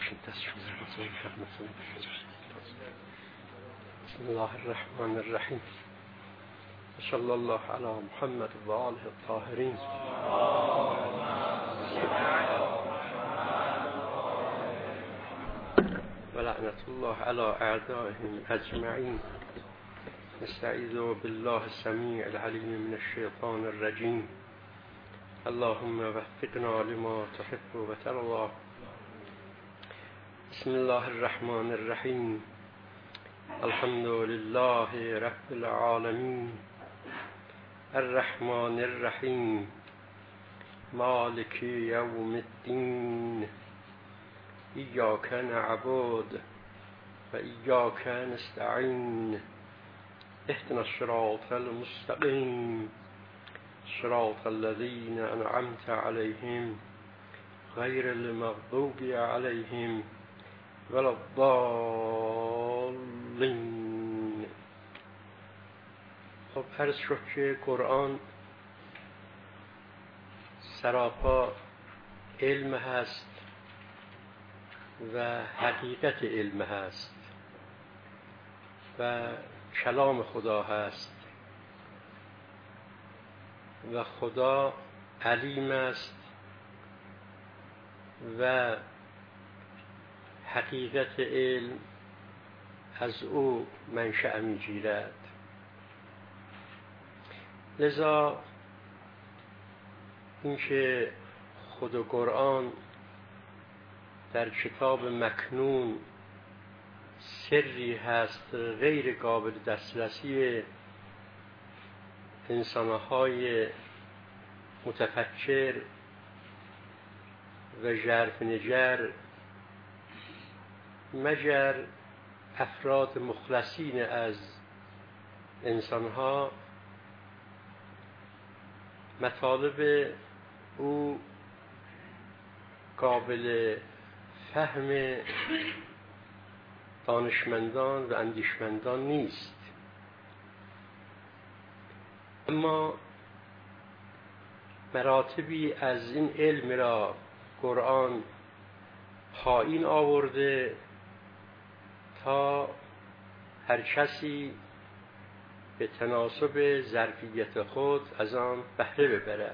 بسم الله الرحمن الرحیم. صلی الله علی محمد و آله الطاهرین. و لعنت الله علی اعدائهم اجمعین. نستعیذ بالله السمیع العلیم من الشیطان الرجیم. اللهم وفقنا لما تحب و ترضى. بسم الله الرحمن الرحیم. الحمد لله رب العالمین الرحمن الرحیم مالک یوم الدین ایاک نعبد و ایاک نستعین اهدنا الصراط المستقیم صراط الذین انعمت علیهم غیر المغضوب علیهم ولا الضالین. خب عرض شد که قرآن سراپا علم هست و حقیقت علم هست و کلام خدا هست و خدا علیم است و حقیقت علم از او منشأ می‌گیرد. لذا اینکه خود قرآن در کتاب مکنون سری هست غیر قابل دسترسی انسان‌های متفکر و ژرف نگر مگر افراد مخلصین از انسان‌ها، مطالب او قابل فهم دانشمندان و اندیشمندان نیست. اما مراتبی از این علم را قرآن پایین آورده تا هر کسی به تناسب ظرفیت خود از آن بهره ببرد.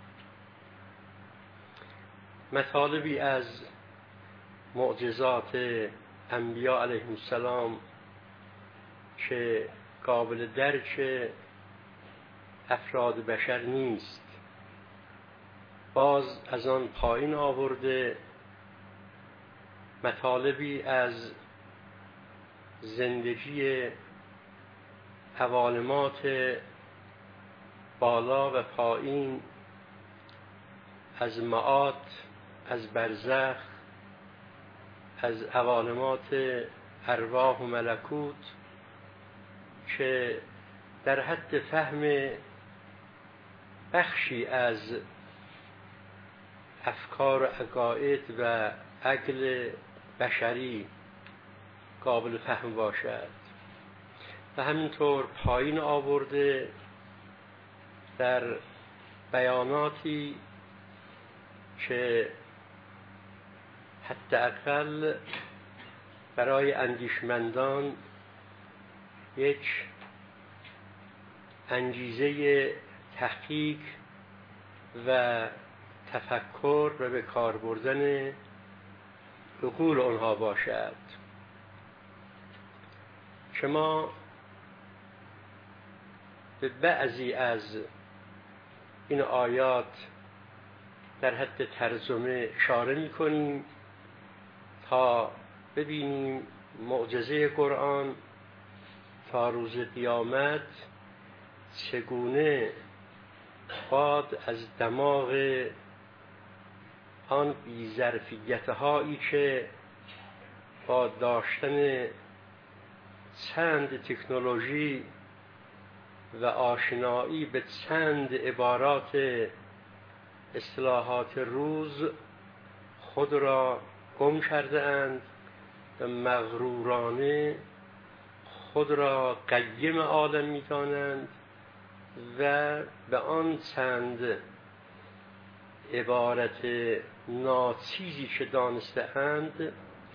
مطالبی از معجزات انبیاء علیهم السلام که قابل درک افراد بشر نیست باز از آن پایین آورده. مطالبی از زندگی عوالمات بالا و پایین، از معاد، از برزخ، از عوالمات ارواح و ملکوت که در حد فهم بخشی از افکار و عقاید و عقل بشری قابل فهم باشد و همینطور پایین آورده در بیاناتی که حداقل برای اندیشمندان یک انگیزه تحقیق و تفکر و به کار بردن عقول آنها باشد. که ما به بعضی از این آیات در حد ترجمه اشاره می‌کنیم تا ببینیم معجزه قرآن تا روز قیامت چگونه باد از دماغ آن بی‌ظرفیت‌هایی که با داشتن چند تکنولوژی و آشنایی به چند عبارات اصطلاحات روز خود را گم کرده اند و مغرورانه خود را قیم عالم می دانند و به آن چند عبارت ناچیزی که دانسته اند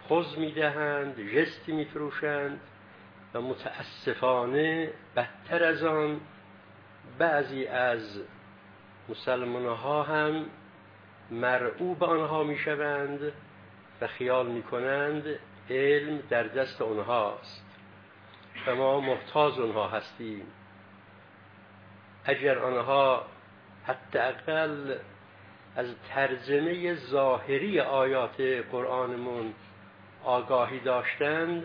پوز میدهند، ژستی میفروشند و متاسفانه بدتر از آن بعضی از مسلمان‌ها هم مرعوب آنها میشوند و خیال میکنند علم در دست آنهاست و ما محتاج آنها هستیم. اگر آنها حداقل از ترجمه ظاهری آیات قرآنمون آگاهی داشتند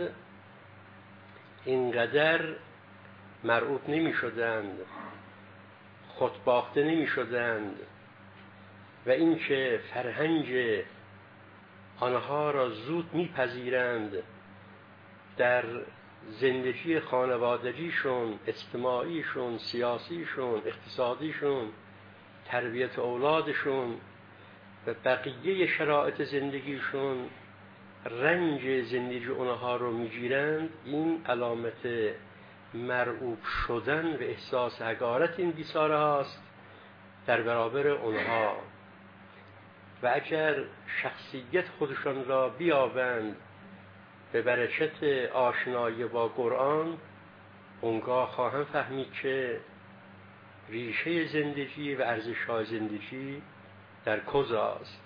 اینقدر مرعوب نمی شدند، خودباخته نمی شدند و اینکه فرهنگ آنها را زود میپذیرند در زندگی خانوادگیشون، اجتماعیشون، سیاسیشون، اقتصادیشون، تربیت اولادشون و بقیه شرایط زندگیشون رنج زندگی اونها رو میگیرند، این علامت مرعوب شدن و احساس حقارت این بیچاره هاست در برابر اونها. و اگر شخصیت خودشان را بیابند به برکت آشنایی با قرآن، اونگاه خواهم فهمید که ریشه زندگی و ارزش‌های زندگی در کجاست.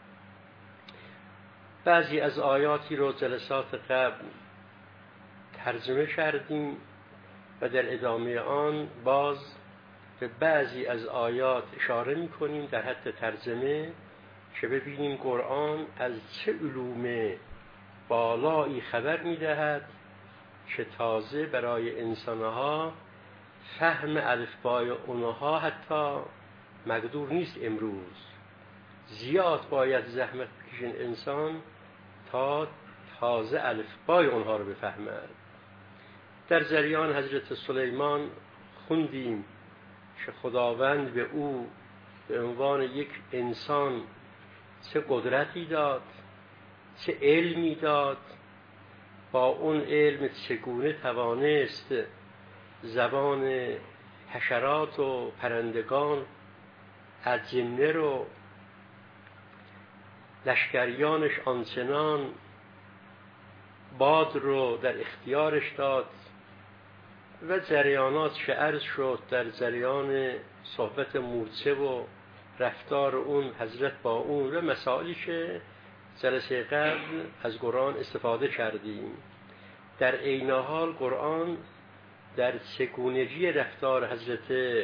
بعضی از آیاتی رو جلسات قبل ترجمه کردیم و در ادامه آن باز به بعضی از آیات اشاره می‌کنیم در حد ترجمه که ببینیم قرآن از چه علوم بالایی خبر می‌دهد که تازه برای انسان‌ها فهم الفبای اونها حتی مقدور نیست. امروز زیاد باید زحمت بکشن انسان تا تازه الفبای اونها رو بفهمد. در جریان حضرت سلیمان خوندیم که خداوند به او به عنوان یک انسان چه قدرتی داد، چه علمی داد، با اون علم چگونه توانست زبان حشرات و پرندگان، اجنه رو، لشکریانش آنچنان باد رو در اختیارش داد و جریانات که عرض شد در جریان صحبت موسی و رفتار اون حضرت با اون و مسائلی که جلسه قبل از قرآن استفاده کردیم. در عین حال قرآن در چگونگی رفتار حضرت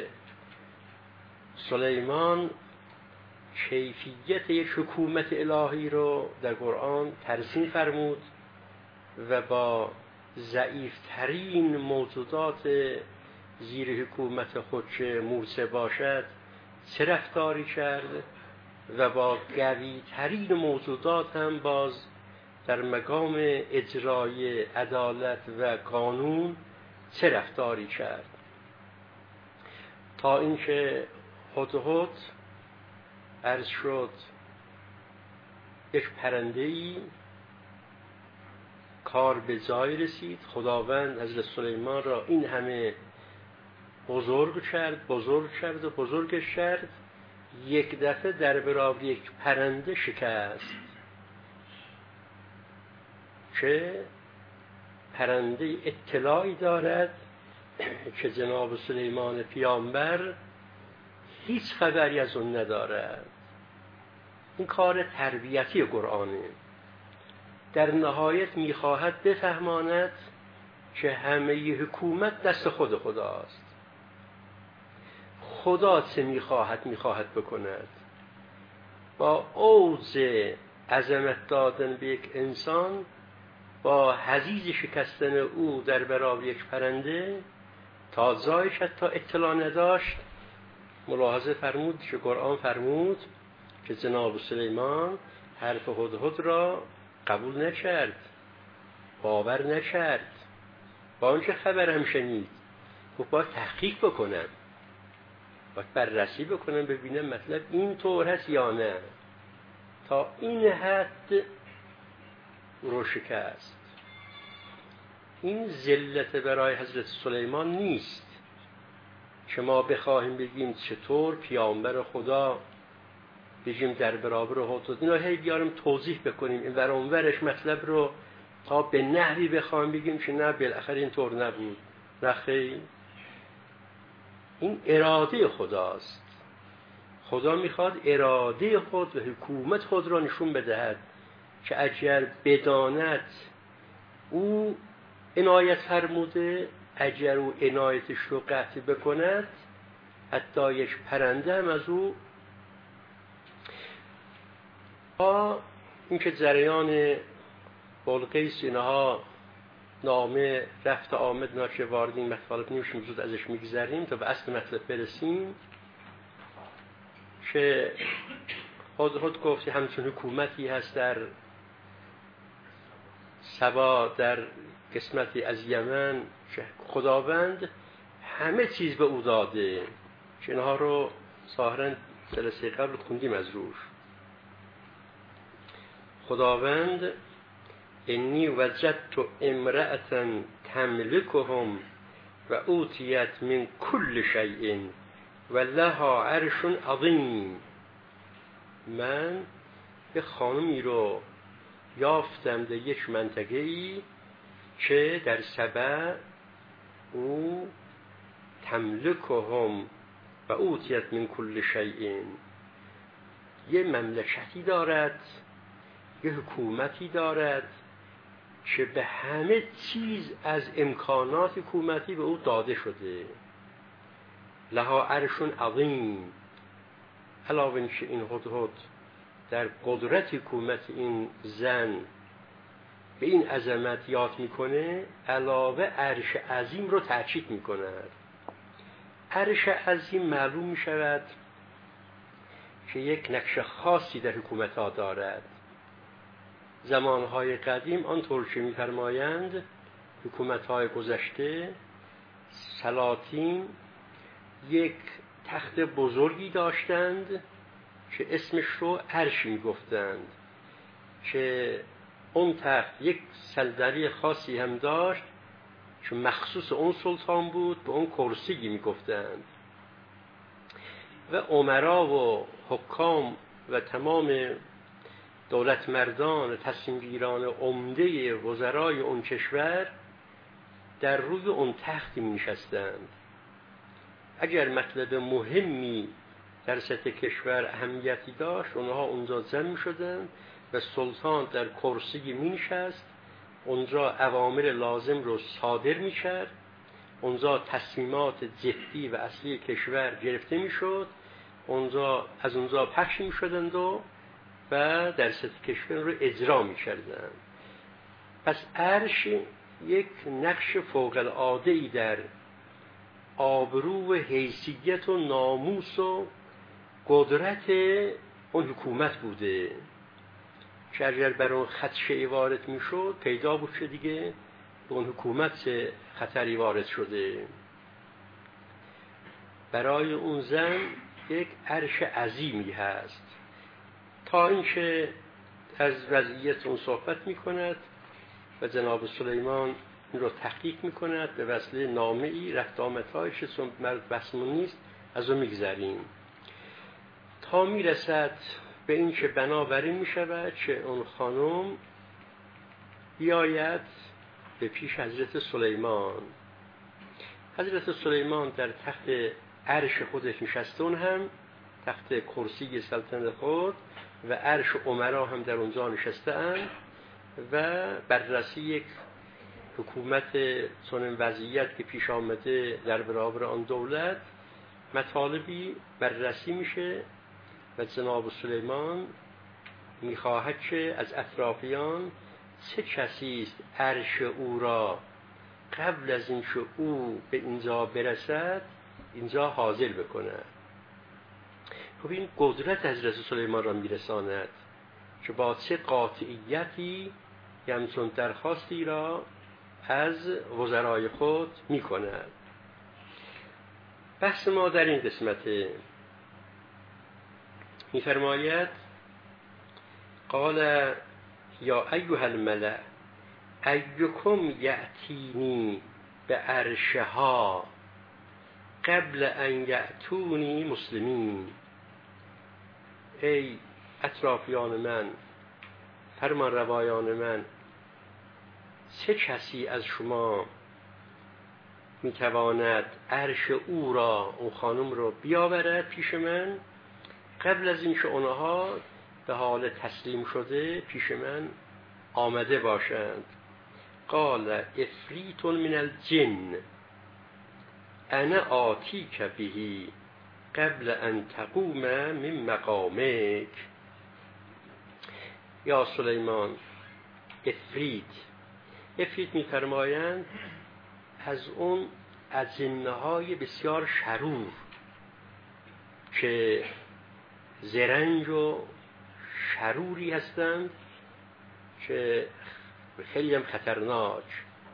سلیمان کیفیت یک حکومت الهی رو در قرآن ترسیم فرمود و با ضعیفترین موجودات زیر حکومت خود که موسی باشد چه رفتاری کرد و با قوی‌ترین موجودات هم باز در مقام اجرای عدالت و قانون چه رفتاری کرد، تا اینکه هدهد عرض شد یک پرنده‌ای کار به جای رسید. خداوند حضرت سلیمان را این همه بزرگ کرد، یک دفعه در برابر یک پرنده شکست که پرنده اطلاعی دارد که جناب سلیمان پیامبر هیچ خبری از اون ندارد. این کار تربیتی قرآنه. در نهایت میخواهد بفهماند که همه حکومت دست خود خداست. خدا چه میخواهد بکند. با اوج عظمت دادن به یک انسان، با حضیض شکستن او در برابر یک پرنده تا جایش حتی اطلاع نداشت، ملاحظه فرمود که قرآن فرمود که جناب سلیمان حرف هدهد را قبول نکرد، باور نکرد. با اونچه خبرم شنید گفت باید تحقیق بکنم، باید بررسی بکنم ببینم مطلب این طور هست یا نه. تا این حد رو شکست. این ذلت برای حضرت سلیمان نیست که ما بخواهیم بگیم چطور پیامبر خدا بگیم در برابر حدود، اینا هی بیاریم توضیح بکنیم این ور اونورش مطلب رو تا به نحوی بخوایم بگیم که نه بالاخره اینطور نبود. نه خیر، این اراده خداست. خدا میخواد اراده خود و حکومت خود را نشون بدهد که اگر بداند او عنایت فرموده، اگر او عنایتش رو قطع بکند، حتی یک پرنده هم از او. این که جریان بلقیس اینها نامه رفت آمد ناچه وارد این مطالب نمیشیم، زود ازش میگذریم تا به اصل مطلب برسیم. که خود گفتی همچون حکومتی هست در سبا، در قسمتی از یمن، که خداوند همه چیز به او داده، که اینها رو ظاهراً جلسه قبل خوندیم از روش. خداوند انی وجدت امرأة تملکهم و اوتیت من کل شیء و لها عرش عظیم. من یه خانمی رو یافتم در یک منطقه‌ای که در سبع او تملکهم و اوتیت من کل شیء، یه مملکتی دارد، یه حکومتی دارد که به همه چیز از امکانات حکومتی به او داده شده. لها عرش عظیم. علاوه اینکه این هدهد در قدرت حکومت این زن به این عظمت یاد میکنه، علاوه عرش عظیم رو تأکید میکنه. عرش عظیم معلوم میشود که یک نقش خاصی در حکومت ها دارد. زمانهای قدیم آنطور که می‌فرمایند حکومت‌های گذشته، سلاطین یک تخت بزرگی داشتند که اسمش رو عرش می‌گفتند، که اون تخت یک صندلی خاصی هم داشت که مخصوص اون سلطان بود، به اون کرسی می‌گفتند. و امرا و حکام و تمام دولت مردان، تصمیم گیران عمده وزرای اون کشور در روی اون تخت می نشستند. اگر مطلب مهمی در سطح کشور اهمیتی داشت، اونها اونجا جمع می شدند و سلطان در کرسی می نشست، اونجا اوامر لازم رو صادر می کرد، اونجا تصمیمات جدی و اصلی کشور گرفته می شد، از اونجا پخش می شدند و در سطح کشور رو اجرا می کردن. پس عرش یک نقش فوق العاده‌ای در آبرو و حیثیت و ناموس و قدرت اون حکومت بوده، که اگر بر اون خدشه‌ای وارد می شد پیدا بود که دیگه به اون حکومت خطری وارد شده. برای اون زن یک عرش عظیمی هست، تا اینکه از وضعیت اون صحبت می کند و جناب سلیمان این رو تحقیق می کند به وسیله نامه‌ای، رفت آمدهایش چون مرد بسمون نیست از اون میگذریم تا می رسد به این که بنابراین می شود که اون خانم بیاید به پیش حضرت سلیمان. حضرت سلیمان در تخت عرش خودش نشسته، اون هم تخت کرسی سلطنت خود و عرش امرا هم در اونجا نشسته اند و بررسی یک حکومت چنین وضعیت که پیش آمده در برابر آن دولت مطالبی بررسی میشه و جناب سلیمان میخواهد که از اطرافیان چه کسی است عرش او را قبل از اینکه او به اینجا برسد اینجا حاضر بکند. خب این قدرت حضرت سلیمان را میرساند که با چه قاطعیتی همچون درخواستی را از وزرای خود میکند. بحث ما در این قسمت میفرماید قال یا ایها الملأ ایکم یأتینی به عرشها قبل ان یأتونی مسلمین. ای اطرافیان من، فرمان روایان من، چه کسی از شما میتواند عرش او را، اون خانم رو بیاورد پیش من قبل از اینکه اونها به حال تسلیم شده پیش من آمده باشند. قال افریت من الجن انا آتیک به قبل ان تقوم من مقامک. یا سلیمان، افریت می‌فرمایند از اون اجنه‌های بسیار شرور که زرنج و شروری هستند که خیلی هم خطرناک.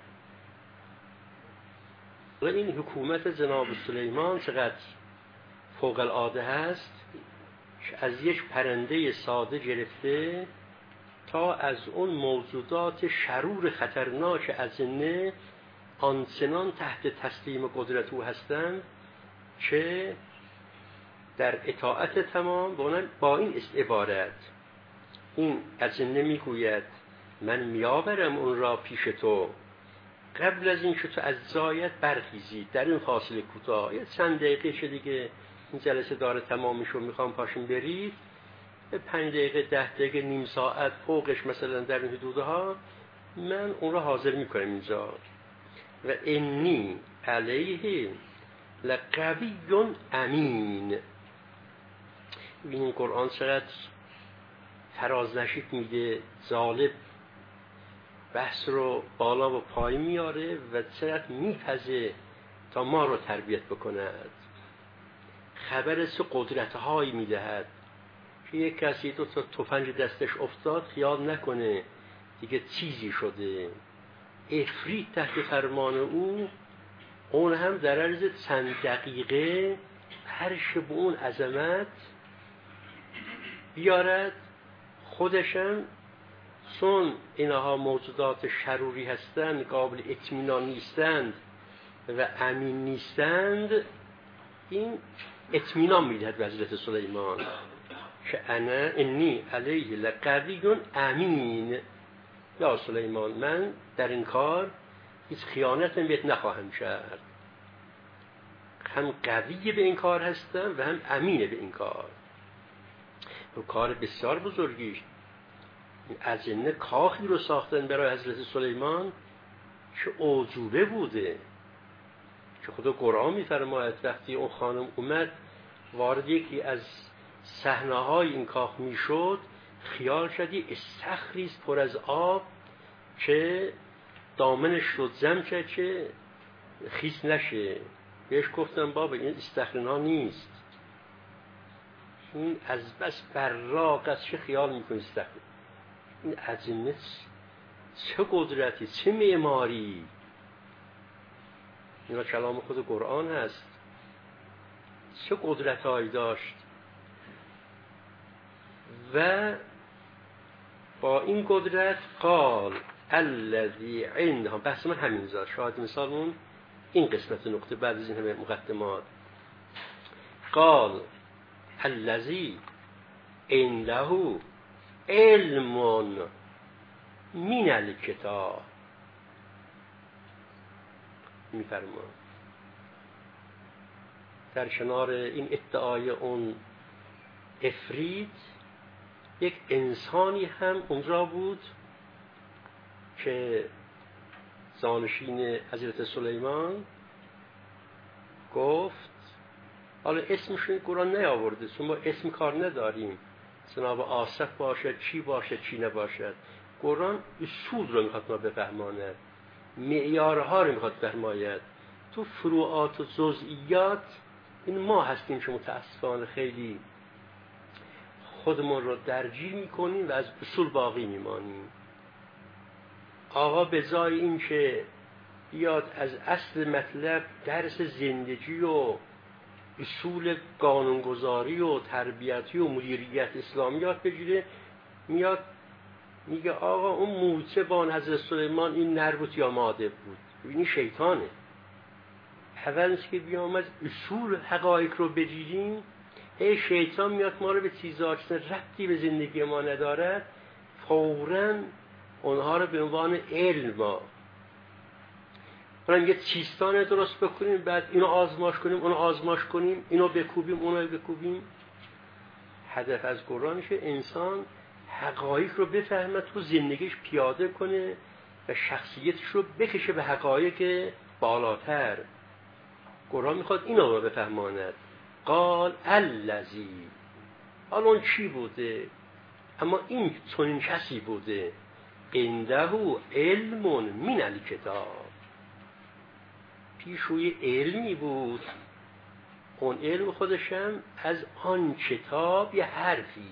و این حکومت جناب سلیمان چقدر فوق العاده هست که از یک پرنده ساده گرفته تا از اون موجودات شرور خطرناک اجنه آنچنان تحت تسلیم قدرت او هستند که در اطاعت تمام با این عبارت این اجنه میگوید من میآورم اون را پیش تو قبل از این که تو از جایت برخیزی. در این فاصله کوتاه چند دقیقه شده دیگه این جلسه داره تمام میشه، میخوام پاشین برید، 5 دقیقه 10 دقیقه نیم ساعت فوقش مثلا در این حدودها من اون را حاضر میکنم اینجا. و انی علیه لقوی امین. این قرآن چقدر فرازنشیب میده، جالب بحث رو بالا و پایین میاره و چقدر میپزه تا ما رو تربیت بکند. خبر چه قدرت‌هایی میدهد که یک کسی 2 تا تفنگ دستش افتاد خیال نکنه دیگه چیزی شده. افریت تحت فرمان او، اون هم در عرض چند دقیقه هرش به اون عظمت بیارد. خودشم چون اینها موجودات شروری هستند، قابل اطمینان نیستند و امین نیستند، این اطمینان میدهد به حضرت سلیمان که انی علیه لقوی امین. یا سلیمان، من در این کار هیچ خیانت بهت نخواهم کرد، هم قوی به این کار هستم و هم امینه به این کار. و کار بسیار بزرگی. اجنه کاخی رو ساختن برای حضرت سلیمان که اعجوبه بوده، که خدا قرآن می‌فرماید وقتی اون خانم اومد وارد یکی از صحنه‌های این کاخ میشد، خیال شدی استخری پر از آب که دامنش رو جمع کرد که خیس نشه. بهش گفتم بابا این استخرنا نیست، این از بس براق است، چه خیال میکنی استخر. این اجنه چه قدرتی، چه معماری. اینا کلام خود قرآن هست. چه قدرت‌هایی داشت. و با این قدرت قال الذی عنده، بحث من همین زاد شاید مثالمون این قسمت نقطه بعد از این همه مقدمات. قال الذی عنده علم من الکتاب. میفرما در کنار این ادعای اون افریت یک انسانی هم اونجا بود که زانشین حضرت سلیمان گفت، حالا اسمش قرآن نیاورده چون ما اسم کار نداریم، جناب آصف باشد چی باشد چی نباشد، قرآن اصول رو میخواد ما بفهماند، معیارها رو میخواد بفرماید. تو فروعات و جزئیات این ما هستیم که متاسفانه خیلی خودمون رو درگیر میکنیم و از اصول باقی میمانیم. آقا به جای این که بیاد از اصل مطلب درس زندگی و اصول قانونگذاری و تربیتی و مدیریت اسلامیات بگیره، میاد میگه آقا اون موچه بان حضرت سلیمان این نر بود یا ماده بود. این شیطانه. اولش که بیام از اصول حقایق رو بگیریم شیطان میاد ما رو به چیزها که ربطی به زندگی ما ندارد فوراً اونها رو به عنوان علم ما یه چیستان درست بکنیم، بعد اینو آزماش کنیم، اونو آزماش کنیم، اینو بکوبیم، اونو بکوبیم. هدف از قرآنشه انسان حقایق رو بفهمه، تو زندگیش پیاده کنه و شخصیتش رو بکشه به حقایق بالاتر. قرآن میخواد اینو رو بفهماند. قال الذی، حالا اون چی بوده؟ اما این چنین کسی بوده عنده علم من الکتاب، پیش روی علمی بود، اون علم خودشم از آن کتاب یه حرفی،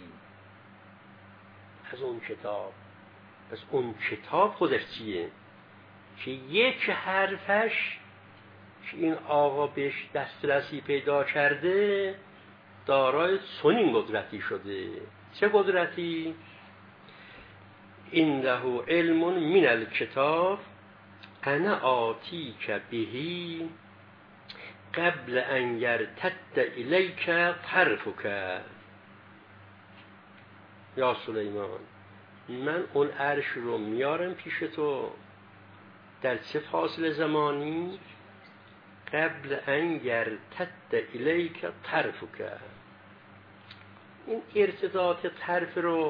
از اون کتاب. پس اون کتاب خودش چیه؟ که یک حرفش که این آقا بهش دسترسی پیدا کرده دارای چنین قدرتی شده. چه قدرتی؟ عنده علم من الکتاب انا آتیک بهی قبل ان یرتد الیک طرفک. یا سلیمان، من اون عرش رو میارم پیش تو در چه فاصله زمانی؟ قبل ان یرتد الیک طرفک. این ارتداد طرف رو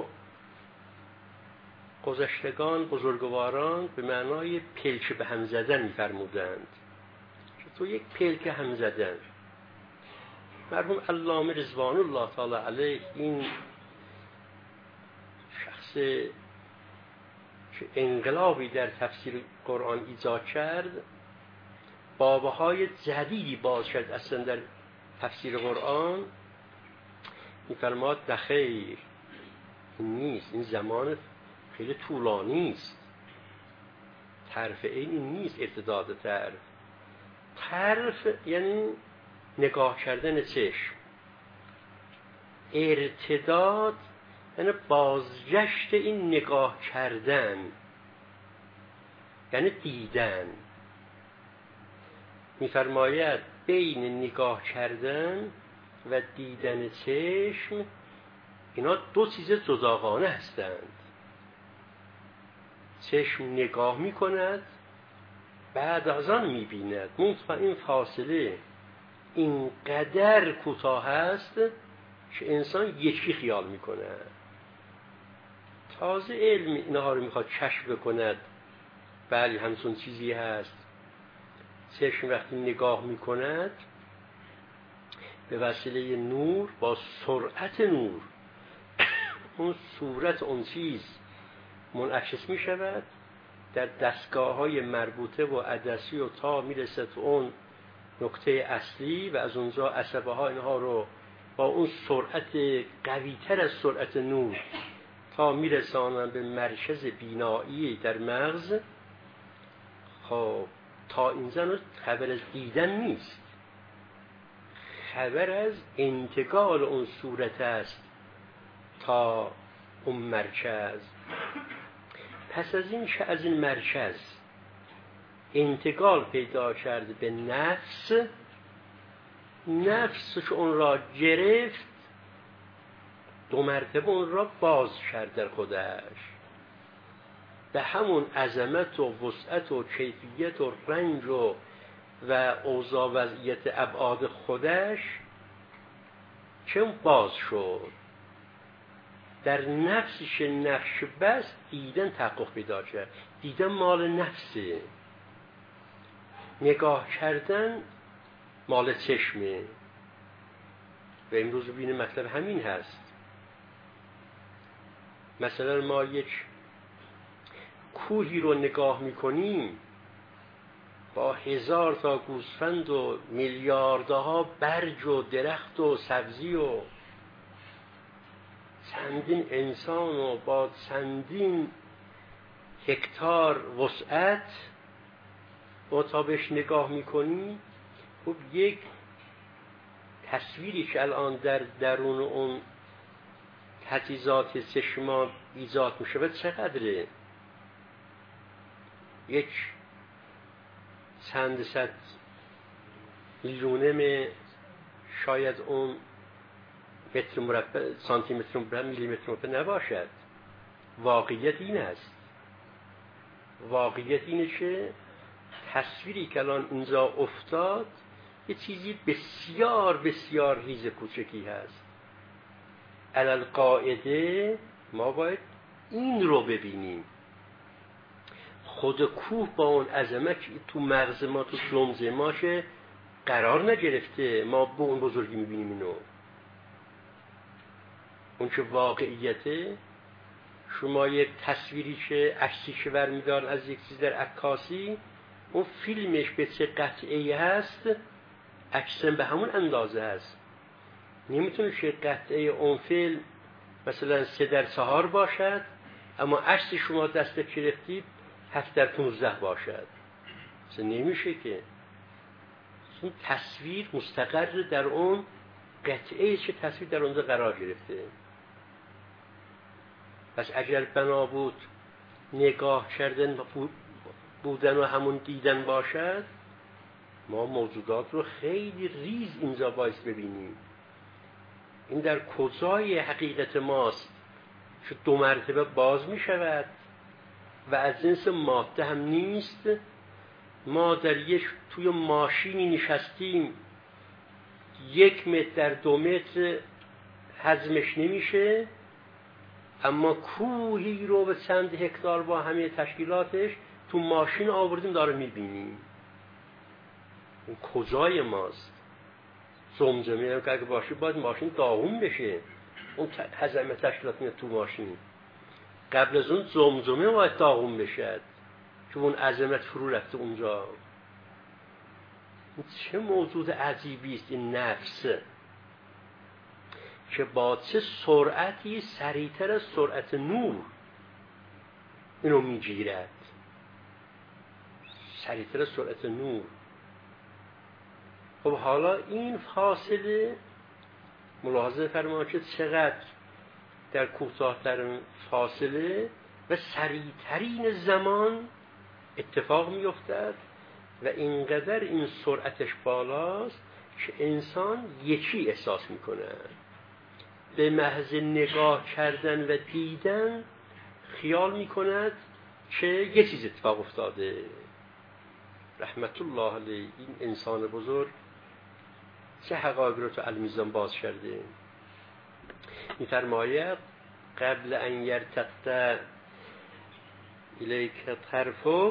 گذشتگان بزرگواران به معنای پلک به هم زدن می‌فرمودند. که تو یک پلک هم زدن. مرحوم علامه رضوان الله تعالی علیه این شخص که انقلابی در تفسیر قرآن ایجاد کرد، بابهای جدیدی باز کرد اصلا در تفسیر قرآن، می‌فرماد بخیر، این نیست، این زمان خیلی طولانی است. طرف این نیست، ارتداد طرف یعنی نگاه کردن چشم، ارتداد یعنی بازگشت این نگاه کردن، یعنی دیدن. می‌فرماید بین نگاه کردن و دیدن چشم اینا دو چیز جداگانه هستند. چشم نگاه می‌کند، بعد از آن می‌بیند. منتها این فاصله اینقدر کوتاه است که انسان یکی خیال می‌کنه. تازه علم اینها رو می‌خواد کشف بکند. بله همچون چیزی هست. چشم وقتی نگاه می‌کند به وسیله نور، با سرعت نور اون صورت اون چیز منعکس می شود در دستگاه‌های مربوطه و عدسی و تا میرسه تو اون نقطه اصلی و از اونجا عصبه ها اینها رو با اون سرعت قوی‌تر از سرعت نور تا میرسانن به مرکز بینایی در مغز. خب تا اینجا خبر از دیدن نیست، خبر از انتقال اون صورت است تا اون مرکز. پس از این که از این مرکز انتقال پیدا کرده به نفس، نفس که اون را گرفت دو مرتبه اون را باز کرد در خودش، به همون عظمت و وسعت و کیفیت و رنج و اوضاع وضعیت ابعاد خودش که اون باز شد. در نفسش نقش بست دیدن تحقق پیدا کرد. دیدن مال نفسه، نگاه کردن مال چشمه. و امروز ببینیم مطلب همین هست. مثلا ما یک کوهی رو نگاه میکنیم با 1000 تا گوسفند و میلیاردها برگ و درخت و سبزی و چندین انسان و با چندین هکتار وسعت و تا بهش نگاه میکنی، خب یک تصویری که الان در درون اون تجهیزات چشمان ایجاد میشه و چقدره؟ یک چند صد میلیونم شاید اون متر مربع، سانتی متر مربع، میلی متر مربع نباشد. واقعیت این است. واقعیت اینه که تصویری که الان اینجا افتاد یه چیزی بسیار بسیار ریز کوچکی هست. علل قاعده ما باید این رو ببینیم. خود کوه با اون عظمت تو مغز ما، تو جمجمه ما که قرار نگرفته، ما به اون بزرگی میبینیم اینو. اون که واقعیته، شما یک تصویری که عکسی که برمیدار از یک چیز در عکاسی، اون فیلمش به چه قطعه‌ای هست، عکسن به همون اندازه هست. نمیتونه که قطعه اون فیلم مثلا 3/4 باشد، اما عکس شما دست گرفتید 7/15 باشد. مثلا نمیشه که. اون تصویر مستقر در اون قطعه که تصویر در اونجا قرار گرفته. پس اگر بنا بود نگاه کردن بودن و همون دیدن باشد، ما موجودات رو خیلی ریز اینجا باید ببینیم. این در کجای حقیقت ماست که 2 مرتبه باز می شود و از جنس ماده هم نیست. ما در توی ماشینی نشستیم 1 متر در 2 متر هضمش نمیشه، اما کوهی رو به چند هکتار با همه تشکیلاتش تو ماشین آوردیم داره میبینیم. این کجای ماست؟ زمزمه که اگه باشه باید ماشین داغون بشه، اون هضمه تشکیلات میاد تو ماشین. قبل از اون زمزمه باید داغون بشد که اون عظمت فرو رفته اونجا. چه موجود عجیبی است این نفس که با چه سرعتی سریعتر از سرعت نور اینو میگیرد. سریعتر از سرعت نور. خب حالا این فاصله ملاحظه فرمایید که چقدر در کوتاه‌ترین فاصله و سریعترین زمان اتفاق می‌افتد و اینقدر این سرعتش بالاست که انسان یکی احساس می‌کنه. به محض نگاه کردن و دیدن خیال می‌کند که یه چیز اتفاق افتاده. رحمت الله علیه این انسان بزرگ چه حقایقی رو تو المیزان باز کرده. می‌فرماید قبل ان یرتد الیک طرفک،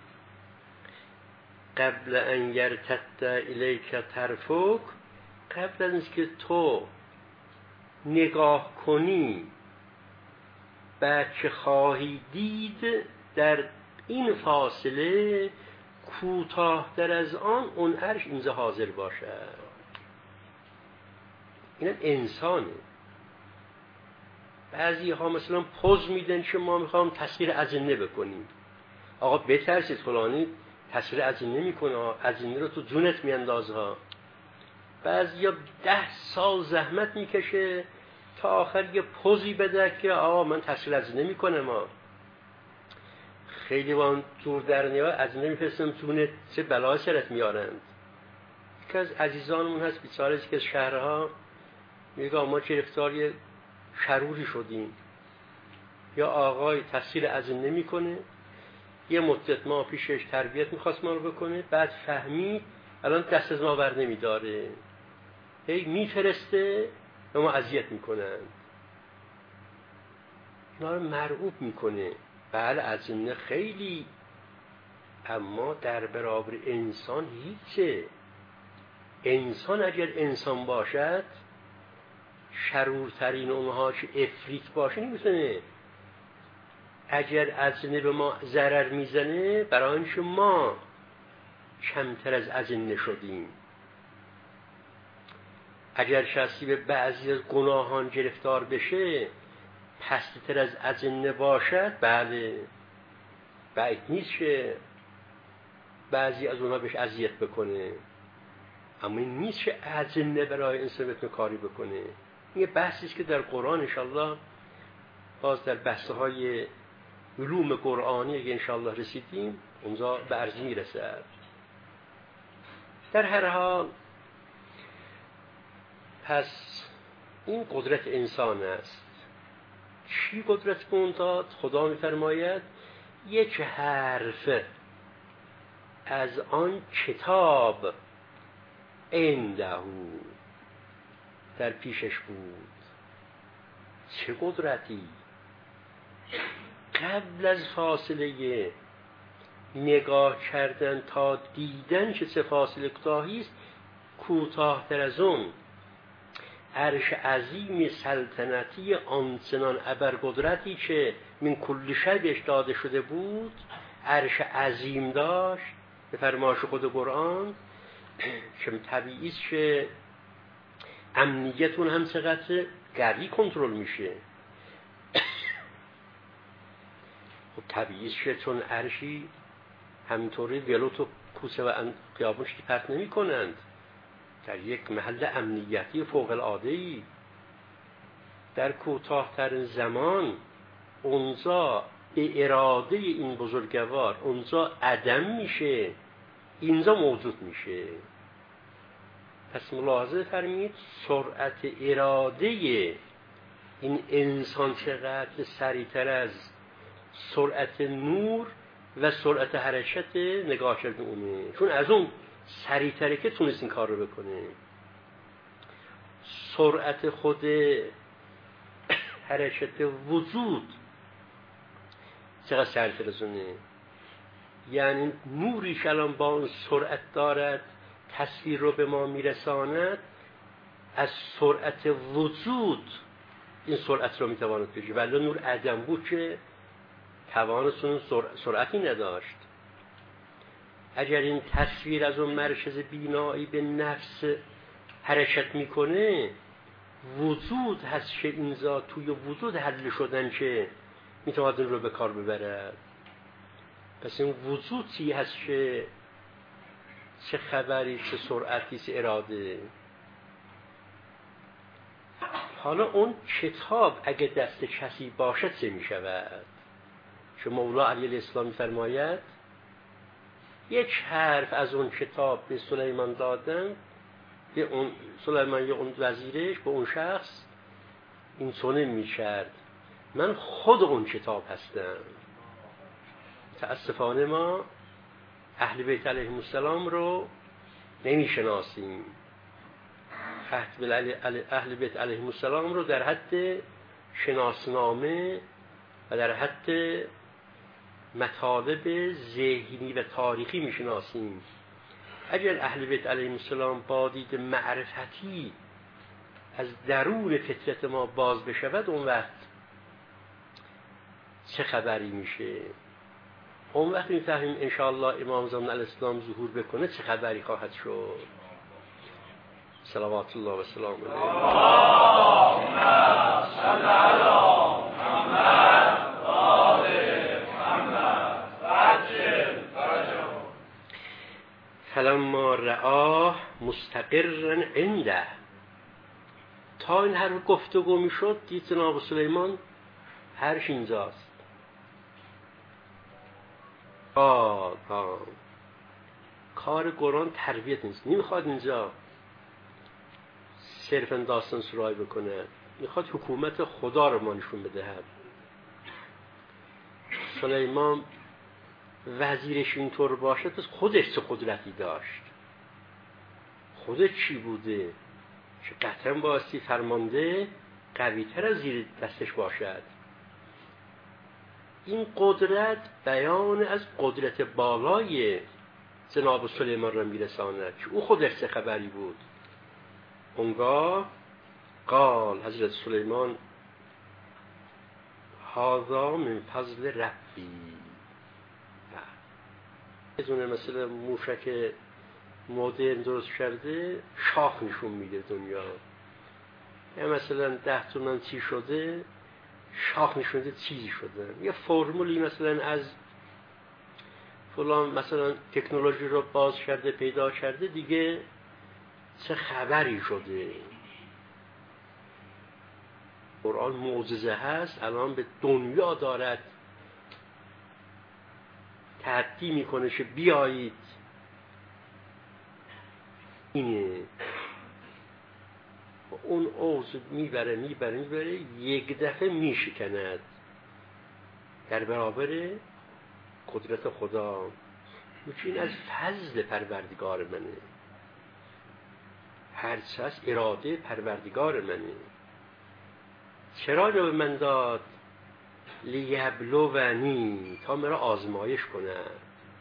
قبل ان یرتد الیک طرفک، قبل از اینکه تو نگاه کنی بچه خواهی دید در این فاصله کوتاه‌تر از آن اون عرش اینجا حاضر باشد. این انسانه. بعضی ها مثلا پوز میدن که ما میخوام تصویر اجنه بکنیم. آقا بترسید فلانی تصویر اجنه میکنه، اجنه رو تو جونت میاندازه ها. بعضی ها 10 سال زحمت میکشه تا آخر یه پوزی بده که آقا من تصویر اجنه میکنم. ما خیلی وان دور در نیا اجنه میفرستم جونت، چه بلای سرت میارند. یکی از عزیزانمون هست بیچاره که از شهرها میگه ما گرفتار یه شروری شدیم. یا آقای تصویر اجنه میکنه، یه مدت ما پیشش تربیت میخواست ما رو بکنه، بعد فهمید الان دست از ما بر نمیداره، هی میفرسته و ما اذیت میکنن. اینا رو مرعوب میکنه. بله اجنه خیلی، اما در برابر انسان هیچه. انسان اگر انسان باشد، شرورترین اونها که افریت باشه نمیتونه. اگر اجنه به ما ضرر میزنه برای اینکه ما کمتر از اجنه شدیم. اگر کسی به بعضی از گناهان گرفتار بشه پست‌تر از اجنه باشد، بله بعید نیست که بعضی از اونها بهش اذیت بکنه، اما این نیست که اجنه برای انسان بتونه کاری بکنه. این بحثی است که در قرآن انشالله باز در بحث‌های علوم قرآنی اگه انشالله رسیدیم اونجا به عرض میرسد. در هر حال پس این قدرت انسان است. چی قدرت به اون داد؟ خدا می‌فرماید یک حرف از آن کتاب عنده در پیشش بود. چه قدرتی! قبل از فاصله نگاه کردن تا دیدن چه فاصله کوتاهی است، کوتاه‌تر از اون عرش عظیم سلطنتی آنچنان ابرقدرتی که من کل شی بهش داده شده بود، عرش عظیم داشت به فرمایش خود قرآن که طبیعی است که امنیتون هم چقدر قوی کنترل میشه. خب طبیعی است که چون عرشی همینطوری ولوت و کوسه و خیابونش که پرت نمی کنند، در یک محل امنیتی فوق العاده‌ای در کوتاه‌ترین زمان اونجا به اراده این بزرگوار اونجا عدم میشه، اینجا موجود میشه. پس ملاحظه فرمید سرعت اراده این انسان چقدر سریعتر از سرعت نور و سرعت حرکت نگاه کرده اونه، چون از اون سریعتره که تونست این کار رو بکنه. سرعت خود حرکت وجود چقدر سریعتر از اونه. یعنی نوری که الان با اون سرعت دارد تصویر رو به ما میرساند، از سرعت وجود این سرعت رو میتواند بگیره، ولی نور عدم بود که توانستون سرعتی نداشت. اگر این تصویر از اون مرکز بینایی به نفس حرکت میکنه، وجود هست که اینجا توی وجود حل شدن که میتواند این رو به کار ببرد. پس این وجودی هست که چه خبری، چه سرعتی، چه اراده. حالا اون کتاب اگه دست کسی باشد چه میشود؟ که مولا علی الاسلام میفرماید یک حرف از اون کتاب به سلیمان دادن، به اون سلیمان یا اون وزیرش به اون شخص این چونه میکرد من خود اون کتاب هستم. متاسفانه ما اهل بیت علیهم السلام رو نمیشناسیم. اهل بیت علیهم السلام رو در حد شناسنامه و در حد مطالب ذهنی و تاریخی میشناسیم. اگر اهل بیت علیهم السلام با دید معرفتی از درون فطرت ما باز بشود، اون وقت چه خبری میشه؟ اون وقت میفهمیم انشاءالله امام زمان علیه السلام ظهور بکنه چه خبری خواهد شد. صلوات الله و سلام علیه. اللهم صل علی محمد و آل محمد و عجل فرجهم. فلما رآه مستقرا عنده، تا این حرف گفتگو میشد دید جناب سلیمان حرف اینجاست. کار قرآن تربیت نیست، نمیخواد اینجا صرفا داستان سرایی بکنه، میخواد حکومت خدا رو ما نشون بدهد. سلیمان وزیرش اینطور باشه پس خودش چه قدرتی داشت، خودش چی بوده که قطعا بایستی فرمانده قوی تر از زیر دستش باشد. این قدرت بیان از قدرت بالای جناب سلیمان را میرساند که او خودش چه خبری بود. اونگاه قال حضرت سلیمان هذا من فضل ربی. بدون مثلا موشک مدرن درست کرده شاخ نشون میده دنیا، یا مثلا 10 تومن چی شده شاخ نشون میده چیزی شده، یا فرمولی مثلا از فلان مثلا تکنولوژی رو باز کرده پیدا کرده دیگه چه خبری شده. قرآن معجزه هست، الان به دنیا دارد تهدید میکنه که بیایید اینه. اون اوج میبره یک دفعه میشکند در برابر قدرت خدا. این از فضل پروردگار منه، هرچه از اراده پروردگار منه. چرا رو به من داد؟ لیبلونی، تا مرا آزمایش کند.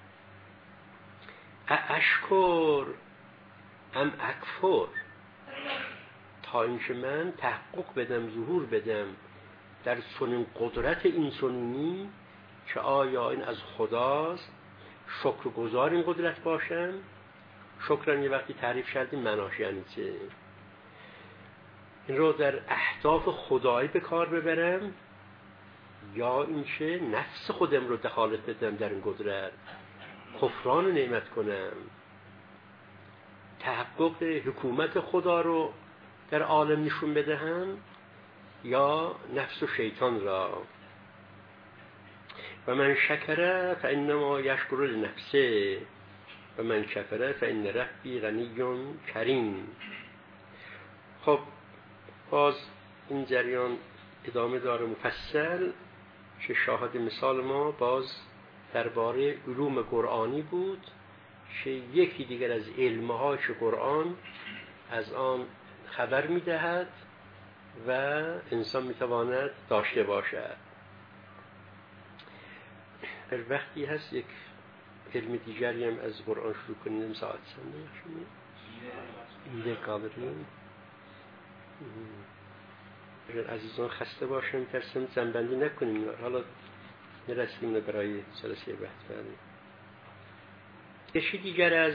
اشکر ام اکفر، تا اینکه من تحقق بدم، ظهور بدم در چنین قدرت این چنینی که آیا این از خداست، شکرگزار این قدرت باشم. شکرم یه وقتی تعریف کردیم معناش یعنی چه، این رو در اهداف خدایی به کار ببرم، یا اینکه نفس خودم رو دخالت بدم در این قدرت، کفران نعمت کنم، تحقق حکومت خدا رو در عالم نشون بدهم، یا نفس و شیطان را. و من شکر فانما یشکر لنفسه و من کفر فان ربی غنی کریم. خب باز این جریان ادامه داره مفصل، که شاهد مثال ما باز درباره علوم قرآنی بود که یکی دیگر از علم‌های قرآن از آن خبر می‌دهد و انسان می‌تواند داشته باشد. در وقتی هست یک علم دیگری هم از قرآن شروع کنیم. ساعت چنده شما؟ این دقیقه اگر عزیزان خسته باشن ترسیم زنبندی نکنیم، حالا نرسیم برای جلسه بحث بعدی. یکی دیگر از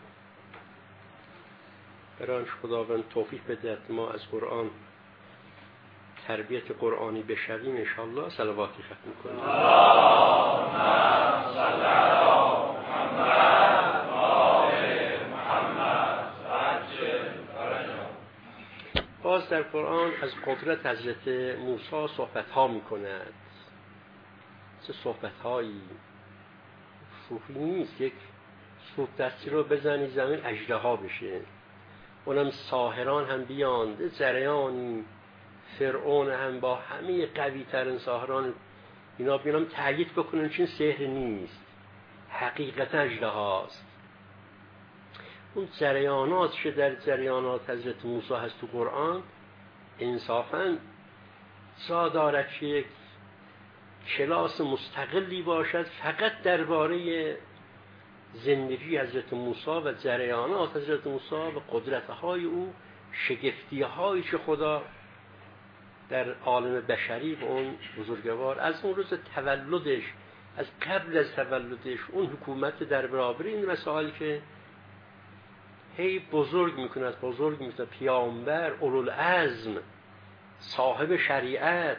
برایش خداوند توفیق بده ما از قرآن تربیت قرآنی بشویم انشاءالله. صلواتی ختم کنیم. اللهم صل علی محمد و آل محمد و عجل فرجهم. باز در قرآن از قدرت حضرت موسی صحبت ها می کند. چه صحبت هایی شوخی نیست. یک سوپ دستی رو بزنی زمین اژدها بشه، اونم ساحران هم بیان جریانی، فرعون هم با همه قوی ترین ساحران اینا بیانم تأیید بکنن چون سحر نیست، حقیقتا اژدهاست. اون جریانات که در جریانات حضرت موسی هست تو قرآن انصافاً جا دارد که یک کلاس مستقلی باشد فقط درباره زندگی حضرت موسی و جریانات حضرت موسی و قدرت‌های او، شگفتی‌هایی که خدا در عالم بشری و اون بزرگوار از اون روز تولدش، از قبل از تولدش، اون حکومت در برابر این مسائل که هی بزرگ میکنه، پیامبر، اولوالعزم، صاحب شریعت،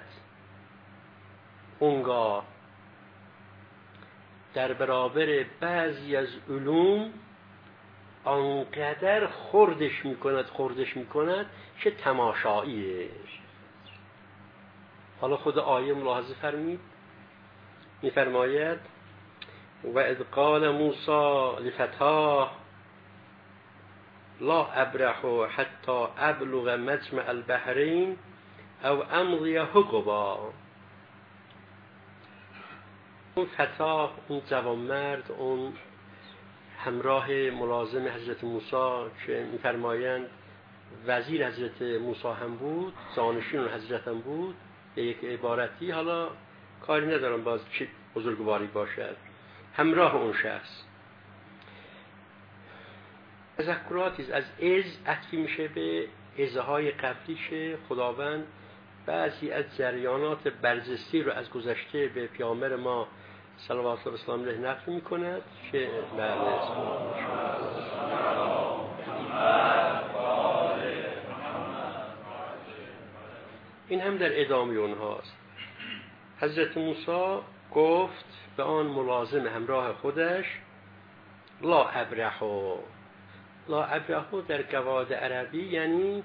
اونگاه در برابر بعضی از علوم آنقدر خوردش میکند که تماشاییه. حالا خود آیه ملاحظه میفرماید و اذ قال موسی لفتاه لا ابرح حتی ابلغ مجمع البحرین او امضی حقبا. اون فتاه، اون جوانمرد، اون همراه ملازم حضرت موسی که میفرمایند وزیر حضرت موسی هم بود، جانشین حضرت هم بود، به یک عبارتی، حالا کاری ندارم باز چه بزرگواری باشد، همراه اون شخص. تذکراتی از عطفی میشه به عزهای قبلی که خداوند بعضی از جریانات برجسته رو از گذشته به پیامبر ما صلوات الله و علیه نقل میکند که این هم در ادامه اونهاست. حضرت موسی گفت به آن ملازم همراه خودش لا ابرحو. لا ابرحو در قواعد عربی یعنی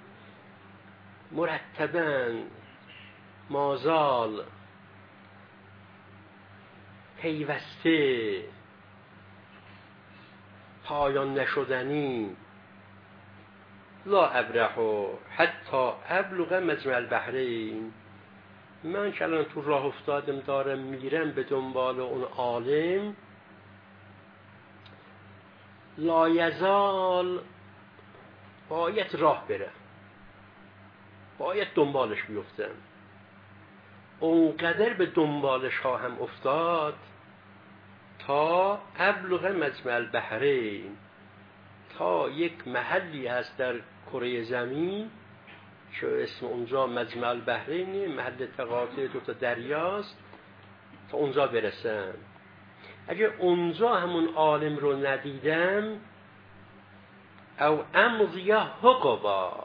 مرتباً، مازال، پیوسته، پایان نشدنی. لا ابرح حتی ابلغ مجمع البحرین، من که الان تو راه افتادم دارم میرم به دنبال اون عالم، لا یزال باید راه برم، باید دنبالش بیفتم، اونقدر به دنبالش خواهم افتاد تا ابلغ مجمع البحرین، تا یک محلی هست در کره زمین که اسم اونجا مجمع البحرین، محل تقاطع دو تا دریاست، تا اونجا برسم. اگه اونجا همون عالم رو ندیدم، او امضی حقبا،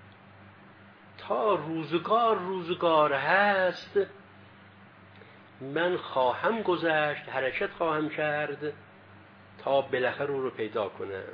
تا روزگار هست من خواهم گذشت، حرکت خواهم کرد تا بالاخره او رو پیدا کنم.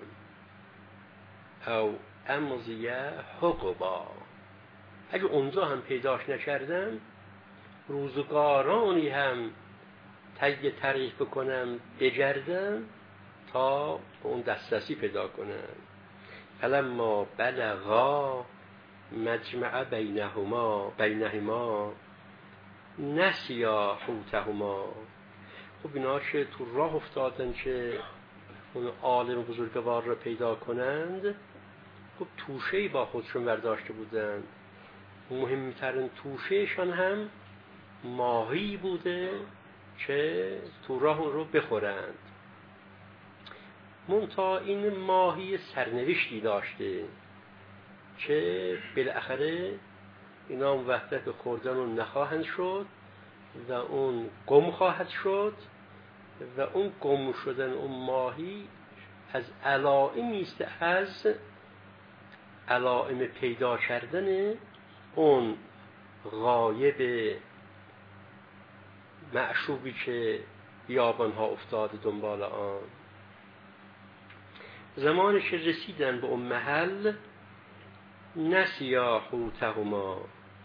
او امضی حقبا، اگه اونجا هم پیداش نکردم، روزگارانی هم طی طریق بکنم، بگردم تا به اون دسترسی پیدا کنم. فلما بلغا مجمع بینهما نسیا حوتهما. خب اینا که تو راه افتادن که اون عالم بزرگوار را پیدا کنند، خب توشه‌ای با خودشون برداشته بودند. مهمترین توشهشان هم ماهی بوده که تو راه اون رو بخورند. منتها این ماهی سرنوشتی داشته که بالاخره اینا وحدت به خوردن اون نخواهند شد و اون گم خواهد شد و اون گم شدن اون ماهی از علائمی است از علائم پیدا کردن اون غایب معشوقی که بیابانها افتاده دنبال آن. زمانی که رسیدن به اون محل، نسیا حوتهما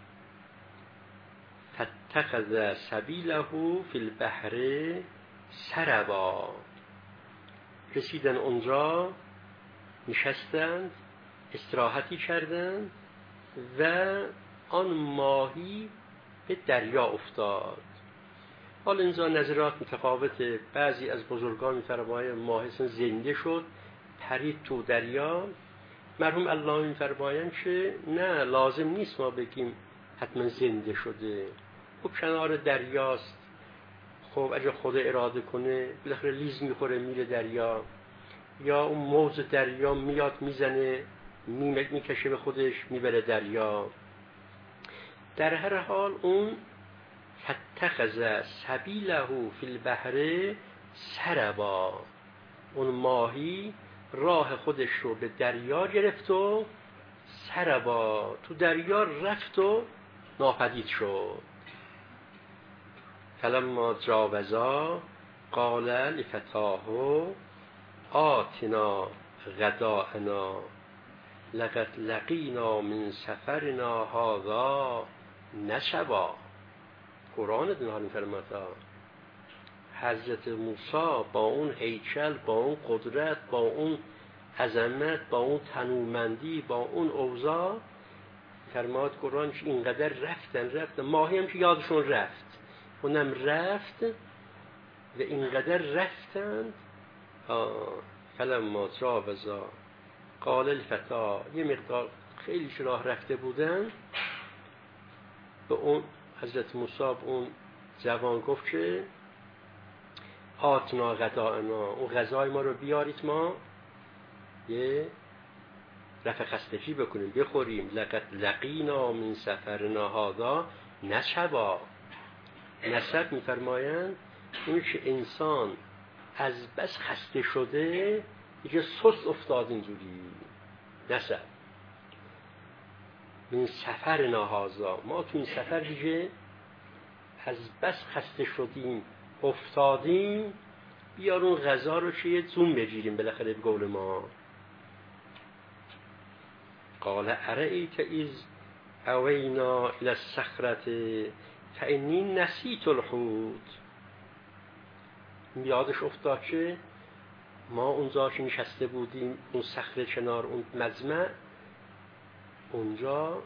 فاتخذ سبیله فی البحر سربا. رسیدن اونجا، نشستند، استراحتی کردند و آن ماهی به دریا افتاد. حالا اینجا نظرات متفاوته. بعضی از بزرگان می‌فرمایند ماهی زنده شد، پرید تو دریا. مرحوم علامه می‌فرمایند که نه، لازم نیست ما بگیم حتما زنده شده. خب کنار دریاست، خب اگه خدا اراده کنه بالاخره لیز میخوره میره دریا، یا اون موج دریا میاد میزنه میکشه به خودش میبره دریا. در هر حال اون فاتخذ سبیله فی البحر سربا، اون ماهی راه خودش رو به دریا گرفت و سربا، تو دریا رفت و ناپدید شد. فلما جاوزا قال لفتاه آتنا غداءنا لقد لقینا من سفرنا هذا نصبا. قرآن دین حال فرماید حضرت موسی با اون هیکل، با اون قدرت، با اون عظمت، با اون تنومندی، با اون اوضاع، فرماید قرآن که اینقدر رفتن ماهی هم که یادشون رفت، اونم رفت و اینقدر رفتند. فلما جاوزا قال الفتا، یه مقدار خیلی راه رفته بودن، به اون حضرت موسی اون جوان گفت که آتنا غداءنا، اون غذای ما رو بیارید ما یه رفع خستگی بکنیم بخوریم. لقد لقینا من سفرنا هذا نصبا. نصب میفرمایند اون که انسان از بس خسته شده یه سست افتاد اینجوری. نصب من سفرنا هذا، ما تو این سفر دیگه از بس خسته شدیم افتادیم، بیار اون غذا رو که یه زوم بگیریم بالاخره به قول ما. قال ارأیت اذ اوینا الی الصخرة فانی نسیت الحوت. یادش افتاد که ما اونجا که نشسته بودیم اون صخره کنار اون مجمع، اونجا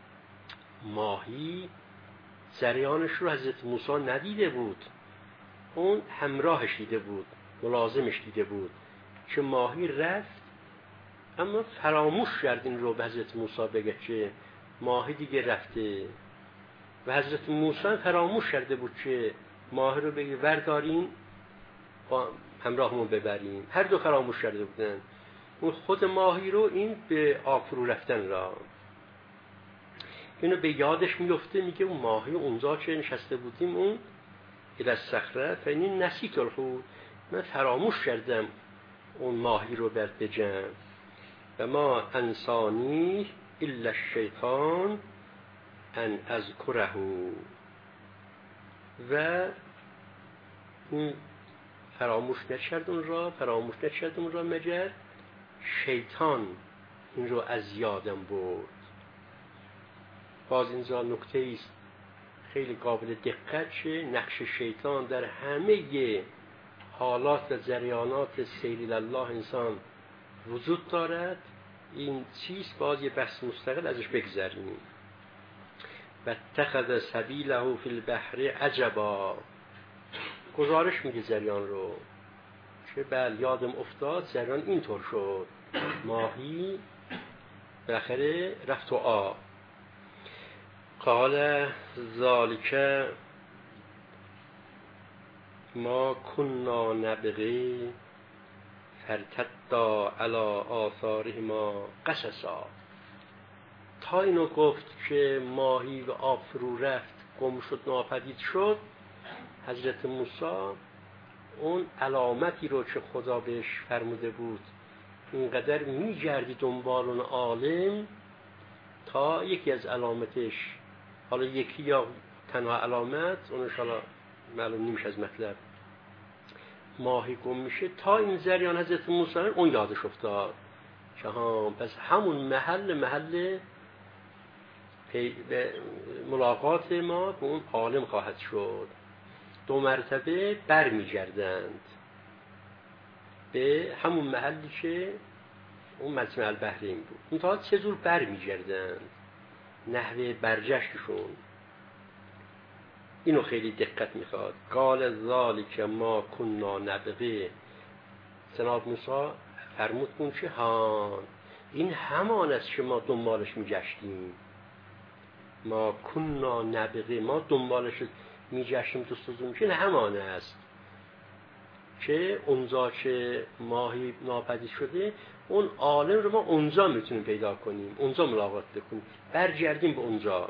ماهی جریانش رو حضرت موسی ندیده بود، اون همراهش دیده بود، ملازمش دیده بود که ماهی رفت، اما فراموش کرد این رو به حضرت موسی بگه که ماهی دیگه رفته، و حضرت موسی فراموش کرده بود که ماهی رو بگه بردارین با همراهمون ببریم. هر دو فراموش کرده بودن، اون خود ماهی رو، این به آب فرو رفتن را. اینو به یادش میفته، میگه اون ماهی اونجا که نشسته بودیم اون الى الصخره فانی نسیت الحوت، من فراموش کردم اون ماهی رو بجم. و ما انسانی الا الشیطان ان اذکره، و این فراموش نکرد اون را مگر شیطان این رو از یادم برد. باز اینجا نکته است خیلی قابل دقت، چه نقش شیطان در همه حالات و جریانات سیر الله انسان وجود دارد. این چیز باز یه بحث مستقل ازش بگذریم. و اتخذ سبیله فی البحر عجبا، گزارش میگه جریان رو که بل یادم افتاد جریان اینطور شد، ماهی بالاخره رفت تو آب. قال ذالک ما کنا نبغی فارتدا علی آثارهما قصصا، تا اینو گفت که ماهی و آب فرو رفت، گم شد، ناپدید شد، حضرت موسی اون علامتی رو که خدا بهش فرموده بود اینقدر میگردی دنبال اون عالم تا یکی از علامتش، حالا یکی یا تنها علامت اونش حالا معلوم نمیشه از مطلب، ماهی گم میشه، تا این جریان حضرت موسی اون یادش افتاد که ها پس همون محل ملاقات ما به اون عالم خواهد شد. دو مرتبه بر میگردند به همون محلی که اون مجمع البحرین بود. اون تا چه جور بر میگردند، نحوه برگشتشون، اینو خیلی دقت میخواد. قال ذالک ما کنا نبغی، جناب موسی فرمود کن که ها این همان است که ما دنبالش میگشتیم. ما کنا نبغی، ما دنبالش میگشتیم، جستجو میکنیم، همان است که اونجا که ماهی ناپدید شده اون عالم رو ما اونجا میتونیم پیدا کنیم، اونجا ملاقات بکنیم، برگردیم به اونجا.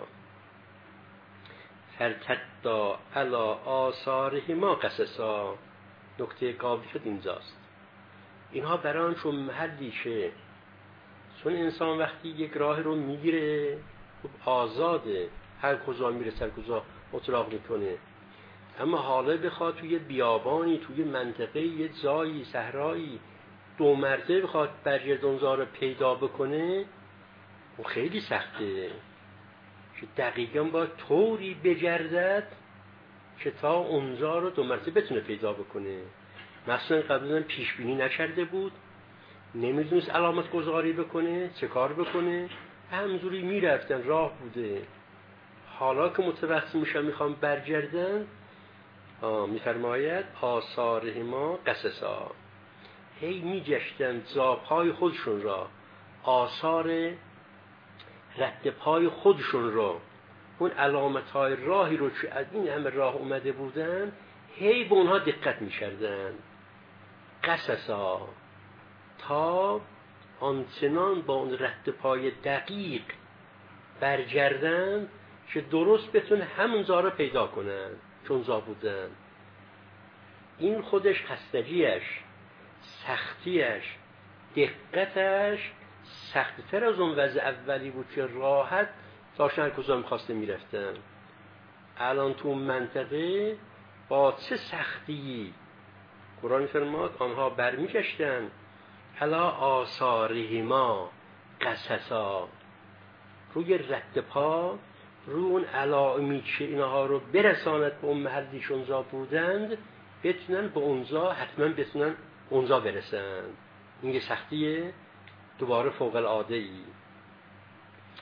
فارتدا علی آثارهما قصصا، نکته قابلی شد اینجاست. اینها برای چون محلی که چون انسان وقتی یک راه رو میگیره آزاده، هر کجا میره سر کجا اطلاق میکنه، اما حالا بخواد توی بیابانی، توی منطقه یه جایی صحرایی دو مرتبه بخواد برگرد اونجا رو پیدا بکنه، اون خیلی سخته که دقیقاً با طوری بگردد که تا اونجا رو دو مرتبه بتونه پیدا بکنه. مثلا قبلا پیش بینی نکرده بود، نمیدونست علامت گذاری بکنه، چه کار بکنه، همینجوری میرفتن، راه بوده. حالا که متوسط میشن میخوام برگردن، میفرماید آثارهما قصصا، هی میگشتن جاپای خودشون را، آثار رد پای خودشون را، اون علامت های راهی رو که از این همه راه اومده بودن هی به اونها دقت میکردن. قصصا، تا آنچنان با اون رد پای دقیق برگردن که درست بتون همونجا رو پیدا کنن چون جا بودن. این خودش خستگیش، سختیش، دقتش سخت‌تر از اون وضع اولی بود که راحت داشتن هر کجا می‌خواسته میرفتن. الان تو منطقه با چه سختی قرآن می‌فرماد آنها برمیگشتن علا آثارهما قصصا، روی رد پا، رو اون علائمی که اینها رو برساند به اون محلیش اونجا بودند، بتونن به اونجا حتما بتونن اونجا برسند. این یه سختیه دوباره فوق العاده ای.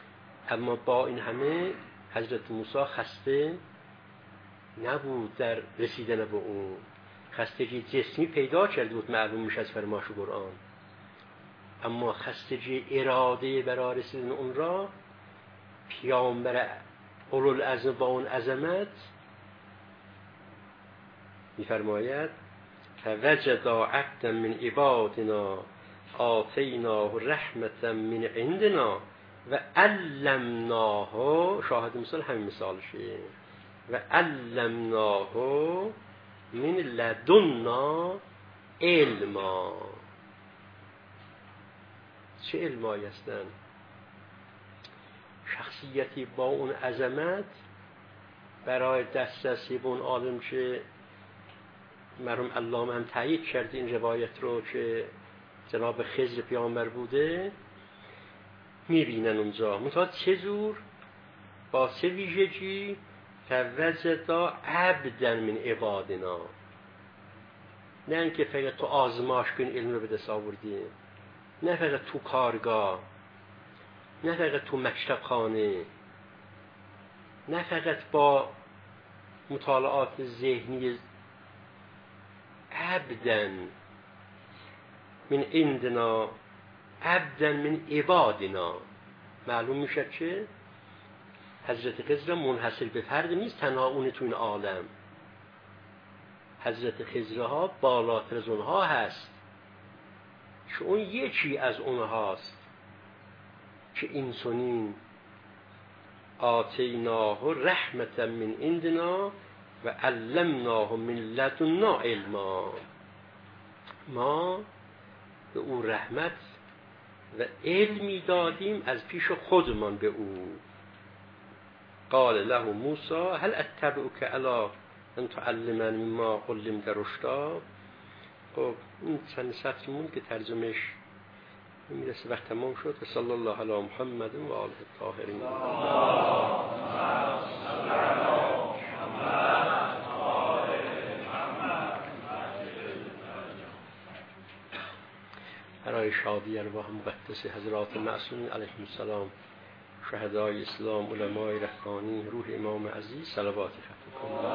اما با این همه حضرت موسی خسته نبود در رسیدن به اون. خستگی جسمی پیدا کرده بود، معلوم میشه از فرمایش قرآن، اما خستگی اراده برای رسیدن اون را پیامبر اولوالعزم با اون عظمت میفرماید فوجدا عبدا من عبادنا آتیناه رحمتا من عندنا و علمناه، شاهد مثال همین مثالشه، و علمناه من لدنا علما. چه علمایی هستن؟ شخصیتی با اون عظمت برای دسترسی به اون عالم که مرحوم علامه هم تایید کرده این روایت رو که جناب خضر پیامبر بوده، میبینن اونجا. منتها چه جور، با چه ویژگی؟ فوجدا عبدا من عبادنا. نه اینکه فقط تو آزمایش کن علم رو به دست آوردی، نه فقط تو کارگاه، نه فقط تو مکتب خانه، نه فقط با مطالعات ذهنی. عبدا من عندنا عبدا من عبادنا. معلوم میشه که حضرت خضر منحصر به فرد نیست، تنها اون تو این عالم. حضرت خضرها بالاتر از اونها هست، که اون یکی از اونهاست که اینسونین آتیناه رحمتا من عندنا و علمناه من لدنا علما. ما به او رحمت و علمی دادیم از پیش خودمان به او. قال له موسی هل اتبعک علی ان تعلمنی مما علمت رشدا. خب این چند سطرمون که ترجمهش میرسه وقت تمام شد. و صلی الله علی محمد و آله الطاهرین. برای شادی ارواح مقدس حضرات معصومین علیهم السلام، شهدای اسلام، علمای ربانی، روح امام عزیز صلواتی ختم کنید.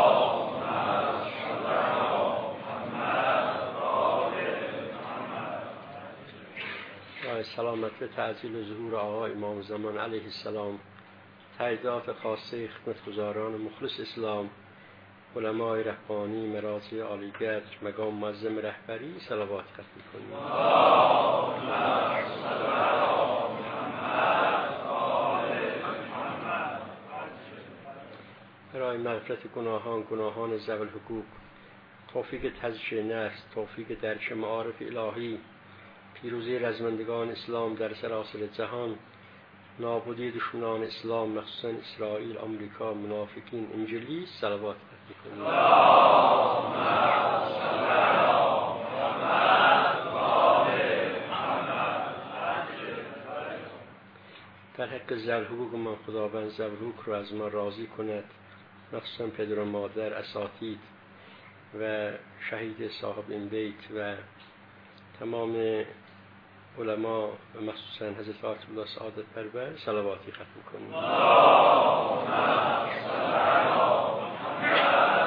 برای سلامت و تعجیل ظهور آقا امام زمان علیه السلام، تاییدات خاصه خدمتگزاران مخلص اسلام، علمای ربانی، مراجع عالیگرد، مقام معظم رهبری صلوات ختم کنید. برای مغفرت گناهان ذوی الحقوق، توفیق تزکیه نفس، توفیق درک معارف الهی، پیروزی رزمندگان اسلام در سراسر جهان، نابودی دشمنان اسلام مخصوصا اسرائیل، آمریکا، منافقین، انجلیس صلوات ختم کنید. در حق ذوی الحقوق من خداوند ذوی الحقوق رو از ما راضی کند، مخصوصا پدر و مادر، اساتید و شهید صاحب این بیت و تمام علما و مخصوصا حضرت آیت الله سعادت پرور صلواتی ختم کنید.